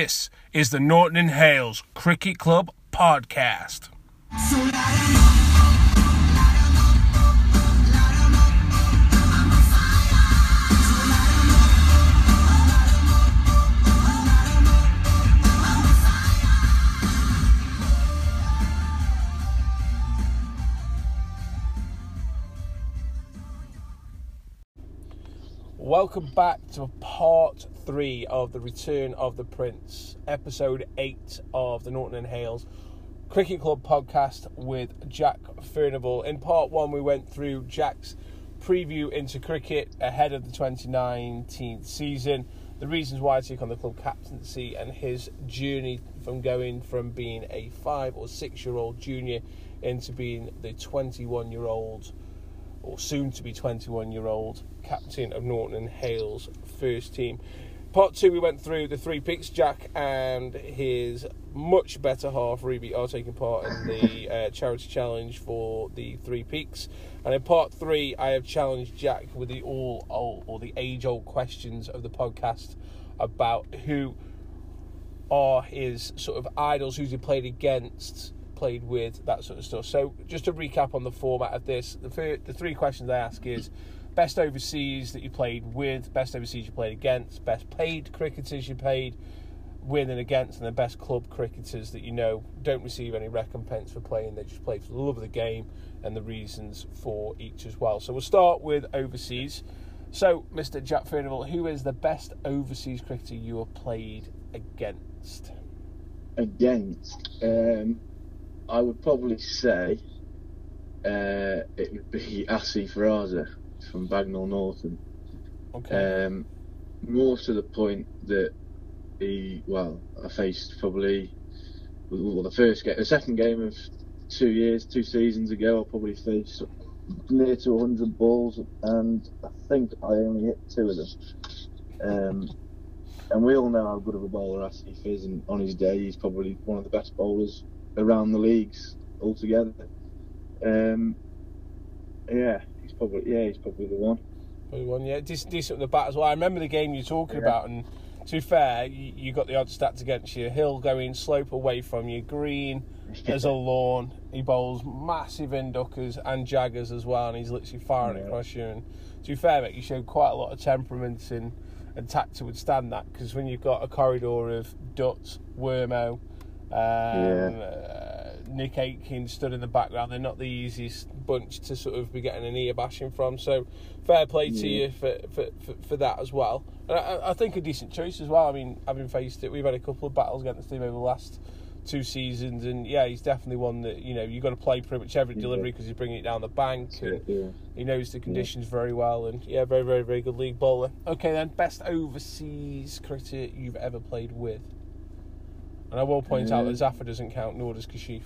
This is the Norton and Hales Cricket Club podcast. Welcome back to part 3 of the Return of the Prince, episode 8 of the Norton and Hales Cricket Club podcast with Jack Furnival. In part 1, we went through Jack's preview into cricket ahead of the 2019 season, the reasons why he took on the club captaincy, and his journey from going from being a 5 or 6 year old junior into being the 21-year-old or soon to be 21-year-old captain of Norton and Hales first team. Part 2, we went through the 3 picks. Jack and his much better half, Ruby, are taking part in the charity challenge for the 3 peaks. And in part 3, I have challenged Jack with the the age-old questions of the podcast about who are his sort of idols, who's he played against, played with, that sort of stuff. So just to recap on the format of this, the 3 questions I ask is best overseas that you played with, best overseas you played against, best paid cricketers you played with and against, and the best club cricketers that you know don't receive any recompense for playing, they just play for the love of the game, and the reasons for each as well. So we'll start with overseas. So Mr. Jack Furnival, who is the best overseas cricketer you have played against? I would probably say it would be Assi Faraza from Bagnall Norton. Okay. More to the point that I faced probably the second game of 2 seasons ago. I probably faced near to 100 balls, and I think I only hit 2 of them. And we all know how good of a bowler Asif is, and on his day, he's probably one of the best bowlers around the leagues altogether. He's probably the one. Decent with the bat as well. I remember the game you're talking about, and to be fair, you got the odd stats against you. Hill going slope away from you, green as a lawn. He bowls massive induckers and jaggers as well, and he's literally firing across you. And to be fair, mate, you showed quite a lot of temperament and tact to withstand that, because when you've got a corridor of Dutt, Wormo, Nick Aitken stood in the background, they're not the easiest bunch to sort of be getting an ear bashing from. So fair play to you for that as well. And I think a decent choice as well. I mean, having faced it, we've had a couple of battles against him over the last 2 seasons, and he's definitely one that you've got to play pretty much every delivery, because he's bringing it down the bank, and he knows the conditions very well, and very, very, very good league bowler. Okay then, best overseas cricketer you've ever played with. And I will point out that Zafar doesn't count, nor does Kashif.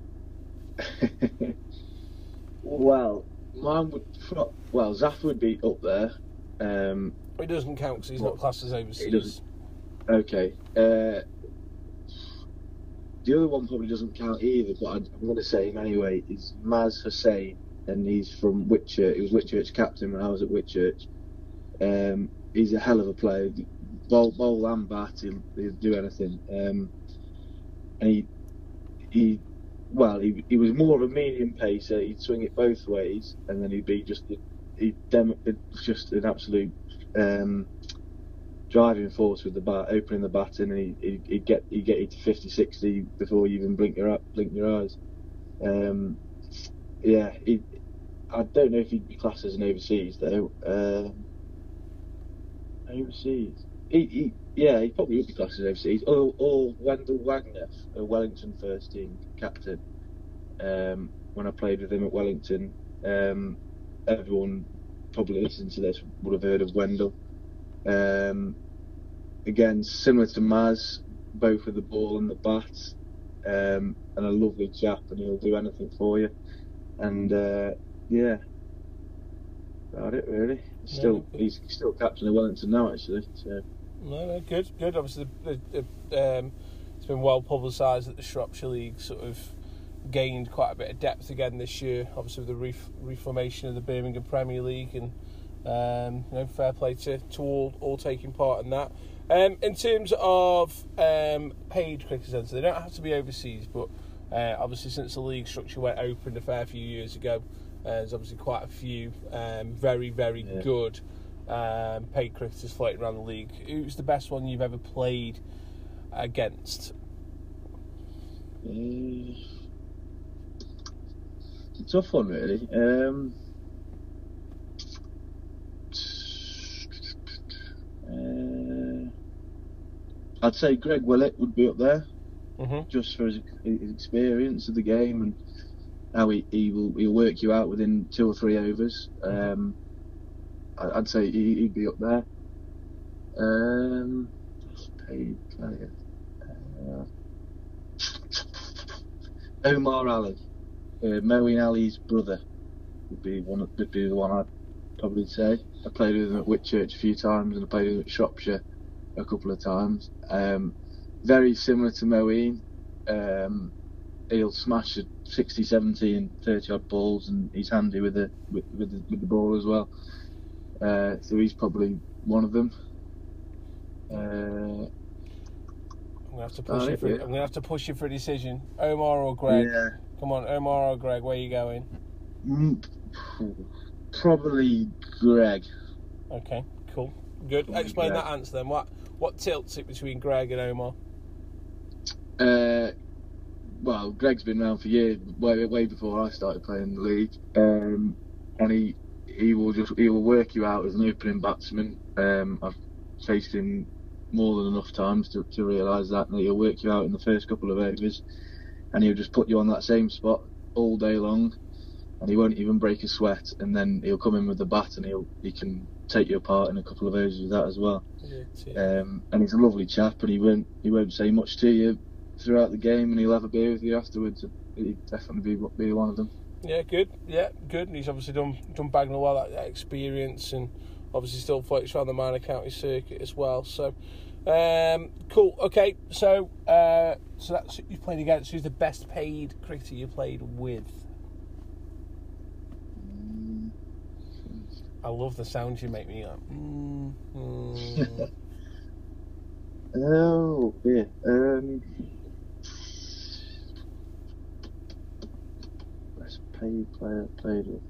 Zafar would be up there. He doesn't count because he's not classed as overseas. Okay. The other one probably doesn't count either, but I'm going to say him anyway, is Maz Hussain, and he's from Whitchurch. He was Whitchurch captain when I was at Whitchurch. He's a hell of a player. Bowl and bat, he'll do anything. And he was more of a medium pacer. He'd swing it both ways, and then he'd be just an absolute driving force with the bat, opening the bat in, and he'd get you to 50, 60 before you even blink your eyes. I don't know if he'd be classed as an overseas though. Overseas. He probably would be classed as overseas. Or Wendell Wagner, a Wellington first team captain. When I played with him at Wellington, everyone probably listening to this would have heard of Wendell. Again, similar to Maz, both with the ball and the bat, and a lovely chap, and he'll do anything for you. And about it really. He's still captain of Wellington now, actually. So. No, good. Obviously, it's been well publicised that the Shropshire League sort of gained quite a bit of depth again this year. Obviously, with the reformation of the Birmingham Premier League, and fair play to all taking part in that. In terms of paid cricketers, then, so they don't have to be overseas, but obviously since the league structure went open a fair few years ago, there's obviously quite a few very, very good paid cricketers floating around the league. Who's the best one you've ever played against? It's a tough one, really. I'd say Greg Willett would be up there, just for his experience of the game and how he'll work you out within 2 or 3 overs. I'd say he'd be up there. Paid player. Omar Ali, Moeen Ali's brother, would be the one I'd probably say. I played with him at Whitchurch a few times, and I played with him at Shropshire a couple of times. Very similar to Moeen. He'll smash a 60, 70 and 30 odd balls, and he's handy with the ball as well. So he's probably one of them. I'm gonna have to push you for a decision. Omar or Greg? Yeah. Come on, Omar or Greg? Where are you going? Probably Greg. Okay, cool, good. Explain that answer then. What tilts it between Greg and Omar? Well, Greg's been around for years, way before I started playing the league, and he will work you out as an opening batsman. I've faced him more than enough times to realise that, and he'll work you out in the first couple of overs, and he'll just put you on that same spot all day long, and he won't even break a sweat, and then he'll come in with the bat and he can take you apart in a couple of overs with that as well. And he's a lovely chap, and he won't say much to you throughout the game, and he'll have a beer with you afterwards. He'd definitely be one of them. Yeah, good. And he's obviously done Bagnall well, that experience, and obviously still floats around the minor county circuit as well. So, cool. Okay, so that's who you've played against. Who's the best paid cricketer you played with? I love the sound you make me like. Oh yeah. Best paid player I played with.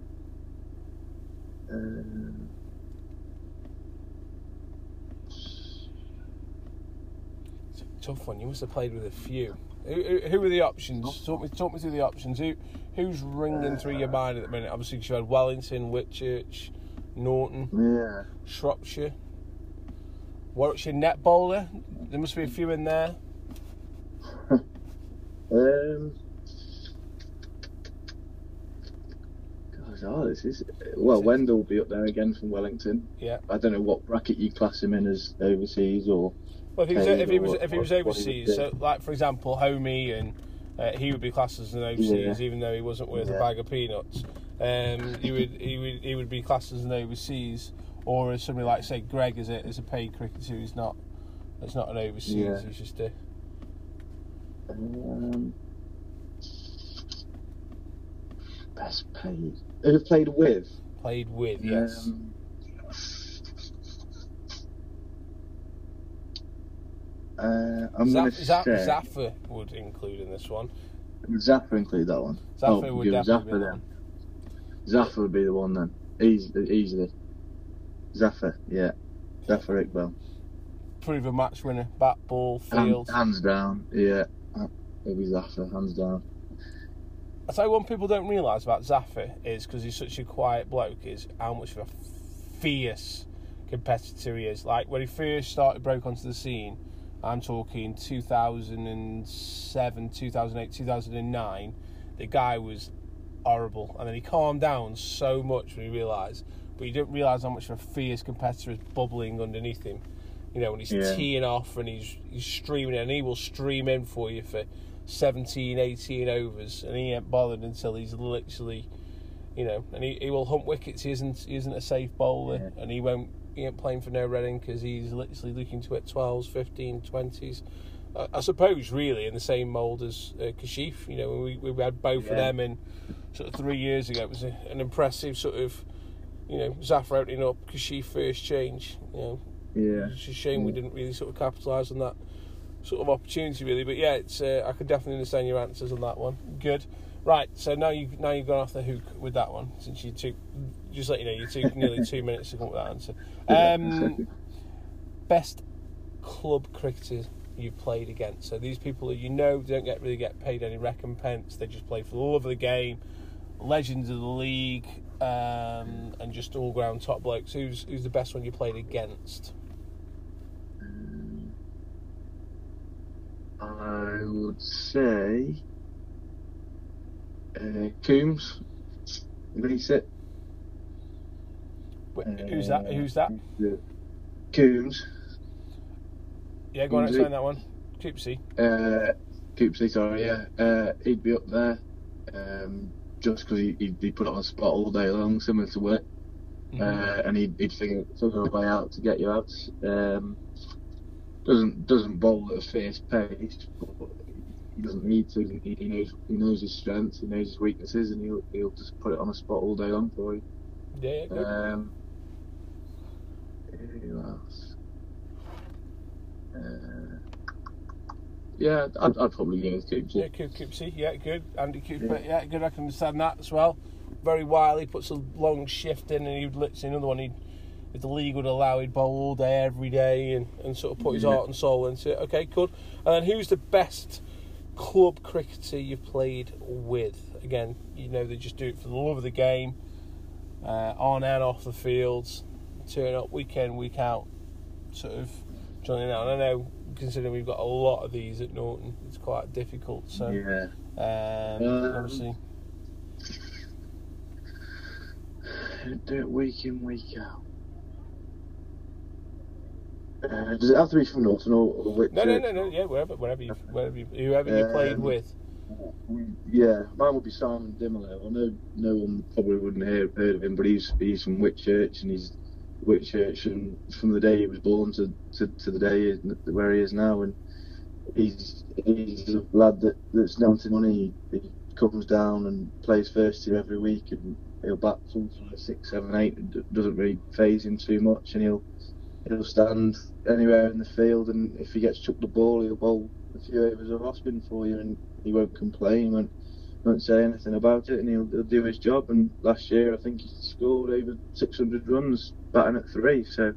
It's a tough one. You must have played with a few. Who were the options? Talk me through the options. Who's ringing through your mind at the minute? Obviously, because you had Wellington, Whitchurch, Norton, Shropshire, Warwickshire net bowler. There must be a few in there. Wendell will be up there again from Wellington. Yeah. I don't know what bracket you class him in, as overseas or. Well, if he was overseas, so like for example, Homey, and he would be classed as an overseas, even though he wasn't worth a bag of peanuts. He would be classed as an overseas, or as somebody like say Greg is a paid cricketer who's not. It's not an overseas. He's just a. Best paid. Who played with? Played with, yes. I'm going to say Zaffer would include in this one. Would Zaffer include that one? Zaffer would definitely be then. Zaffer would be the one then. Easily. Zaffer, yeah. Zaffer Iqbal. Proven match winner, bat, ball, field. Hands down, yeah. It'll be Zaffer, hands down. I tell you, one people don't realise about Zaffer is, because he's such a quiet bloke, is how much of a fierce competitor he is. Like when he first broke onto the scene, I'm talking 2007, 2008, 2009, the guy was horrible, and then he calmed down so much when he realised, but you don't realise how much of a fierce competitor is bubbling underneath him. You know, when he's teeing off and he's streaming in, and he will stream in for you for 17, 18 overs, and he ain't bothered until he's literally, you know, and he will hunt wickets. He isn't a safe bowler, and he ain't playing for no Reading because he's literally looking to hit 12s, 15, 20s. I suppose really in the same mould as Kashif. You know, we had both of them in sort of 3 years ago. It was an impressive sort of, you know, Zaffer opening up, Kashif first change. You know, Yeah. It's a shame we didn't really sort of capitalise on that sort of opportunity, really. But yeah, it's I could definitely understand your answers on that one. Good. Right, so now you've gone off the hook with that one, since you took, just let you know, you took nearly 2 minutes to come up with that answer. Best club cricketers you've played against. So these people who don't really get paid any recompense, they just play for the love of the game, legends of the league, and just all round top blokes. Who's the best one you played against? I would say Coombs. Reset. Who's that? Coombs. Yeah, go on, explain that one. Coopsy. Coopsy, sorry, yeah. He'd be up there just because he put it on the spot all day long, similar to Witt. And he'd figure a way out to get you out. Doesn't bowl at a fierce pace, but he doesn't need to. He knows his strengths, he knows his weaknesses, and he'll just put it on a spot all day long for you. Yeah, good. Who else? Yeah, I'd probably go with Coopsy. Yeah, Coopsy, yeah, good. Andy Cooper, yeah, good. I can understand that as well. Very wily, puts a long shift in, and he'd literally another one. If the league would allow, he'd bowl all day, every day, and sort of put his heart and soul into it. Okay, good. And then who's the best club cricketer you've played with? Again, they just do it for the love of the game, on and off the fields, turn up week in, week out, sort of joining out. And I know, considering we've got a lot of these at Norton, it's quite difficult. So, obviously, do it week in, week out. Does it have to be from Norton or which? No. Yeah, whoever you played with. Yeah, mine would be Simon Dimmow. I know no one probably wouldn't heard of him, but he's from Whitchurch, and he's Whitchurch from the day he was born to the day where he is now, and he's a lad that's down to money. He comes down and plays first team every week, and he'll bat from 5, 6, 7, 8. It doesn't really faze him too much, and he'll stand anywhere in the field, and if he gets chucked the ball, he'll bowl a few overs of off spin for you, and he won't complain, won't say anything about it, and he'll do his job. And last year, I think he scored over 600 runs batting at 3. So,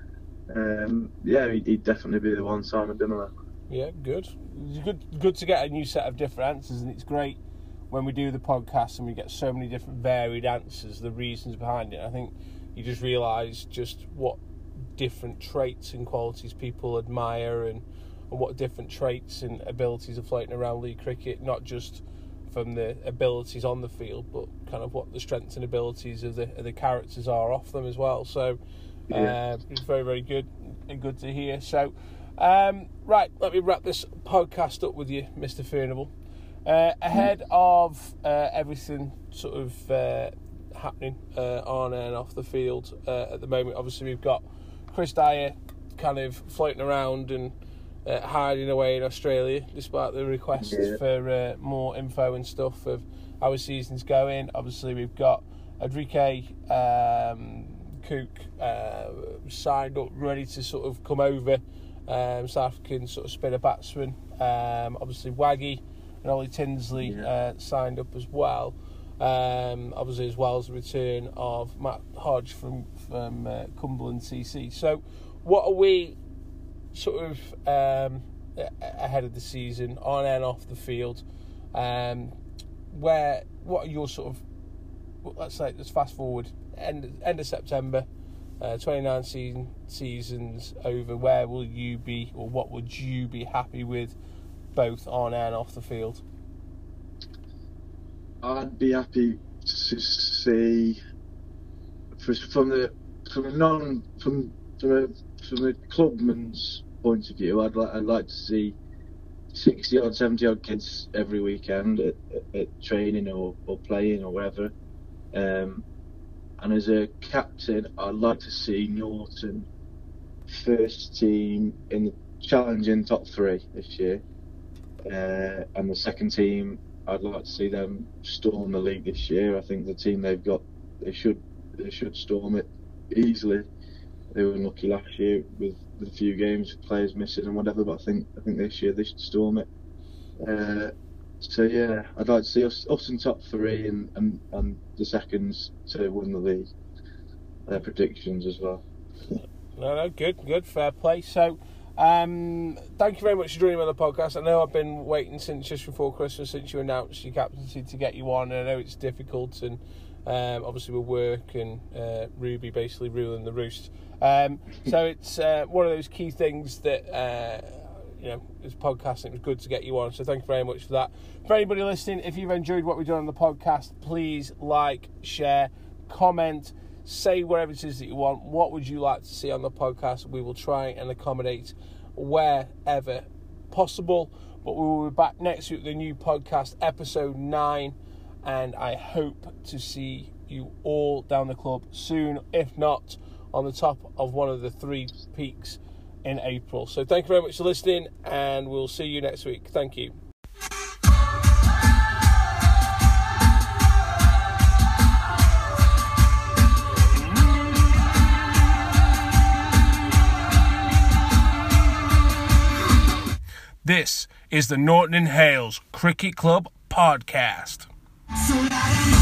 he'd definitely be the one, Simon Dimmow. Yeah, good. It's good to get a new set of different answers, and it's great when we do the podcast and we get so many different varied answers, the reasons behind it. I think you just realise just what different traits and qualities people admire, and what different traits and abilities are floating around league cricket, not just from the abilities on the field, but kind of what the strengths and abilities of the characters are off them as well. So it's very, very good and good to hear. So right, let me wrap this podcast up with you, Mr. Furnivall. Ahead of everything sort of happening on and off the field at the moment, obviously we've got Chris Dyer kind of floating around and hiding away in Australia, despite the requests for more info and stuff of how his season's going. Obviously, we've got Adrike Cook signed up, ready to sort of come over. South African sort of spinner batsman. Obviously, Waggy and Ollie Tinsley signed up as well. Obviously, as well as the return of Matt Hodge from Cumberland CC. So, what are we sort of ahead of the season, on and off the field? What are your sort of, let's fast forward, end of September, 29 seasons over, where will you be, or what would you be happy with, both on and off the field? I'd be happy to see, from a clubman's point of view, I'd like to see 60 odd, 70 odd kids every weekend at training or playing or wherever. And as a captain, I'd like to see Norton first team in the challenging top 3 this year, and the second team, I'd like to see them storm the league this year. I think the team they've got, they should storm it easily. they were unlucky last year with a few games, players missing and whatever. But I think this year they should storm it. So yeah, I'd like to see us in top three and the seconds to win the league. Their predictions as well. No, good, fair play. So, thank you very much for joining me on the podcast. I know I've been waiting since just before Christmas, since you announced your captaincy, to get you on. And I know it's difficult, and obviously with work and Ruby basically ruling the roost. So it's one of those key things that as podcasting, it was good to get you on. So thank you very much for that. For anybody listening, if you've enjoyed what we've done on the podcast, please like, share, comment. Say whatever it is that you want. What would you like to see on the podcast? We will try and accommodate wherever possible. But we will be back next week with a new podcast, episode 9. And I hope to see you all down the club soon, if not on the top of one of the 3 peaks in April. So thank you very much for listening, and we'll see you next week. Thank you. This is the Norton and Hales Cricket Club podcast.